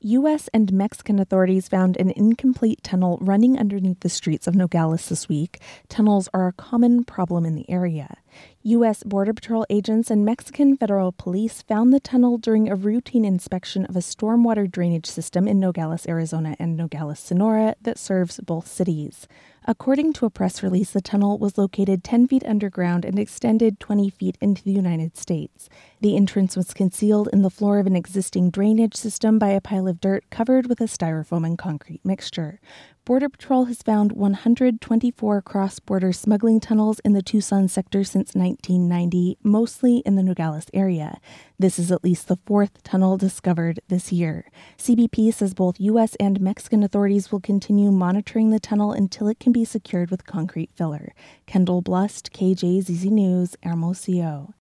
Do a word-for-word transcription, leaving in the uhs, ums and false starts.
U S and Mexican authorities found an incomplete tunnel running underneath the streets of Nogales this week. Tunnels are a common problem in the area. U S Border Patrol agents and Mexican federal police found the tunnel during a routine inspection of a stormwater drainage system in Nogales, Arizona and Nogales, Sonora that serves both cities. According to a press release, the tunnel was located ten feet underground and extended twenty feet into the United States. The entrance was concealed in the floor of an existing drainage system by a pile of dirt covered with a styrofoam and concrete mixture. Border Patrol has found one hundred twenty-four cross-border smuggling tunnels in the Tucson sector since nineteen ninety, mostly in the Nogales area. This is at least the fourth tunnel discovered this year. C B P says both U S and Mexican authorities will continue monitoring the tunnel until it can be secured with concrete filler. Kendall Blust, K J Z Z News, Hermosillo.